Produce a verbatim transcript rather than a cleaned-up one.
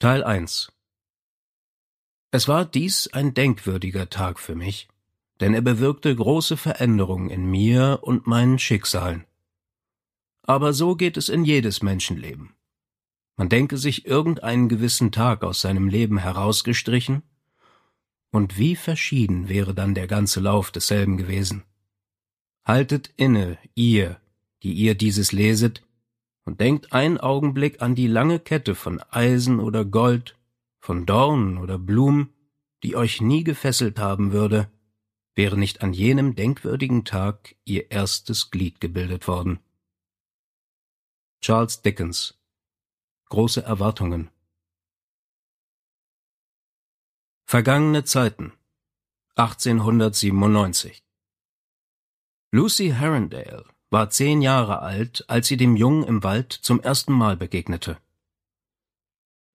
Teil eins. Es war dies ein denkwürdiger Tag für mich, denn er bewirkte große Veränderungen in mir und meinen Schicksalen. Aber so geht es in jedes Menschenleben. Man denke sich irgendeinen gewissen Tag aus seinem Leben herausgestrichen, und wie verschieden wäre dann der ganze Lauf desselben gewesen. Haltet inne, ihr, die ihr dieses leset, und denkt einen Augenblick an die lange Kette von Eisen oder Gold, von Dornen oder Blumen, die euch nie gefesselt haben würde, wäre nicht an jenem denkwürdigen Tag ihr erstes Glied gebildet worden. Charles Dickens. Große Erwartungen. Vergangene Zeiten. achtzehnhundertsiebenundneunzig. Lucy Harrendale war zehn Jahre alt, als sie dem Jungen im Wald zum ersten Mal begegnete.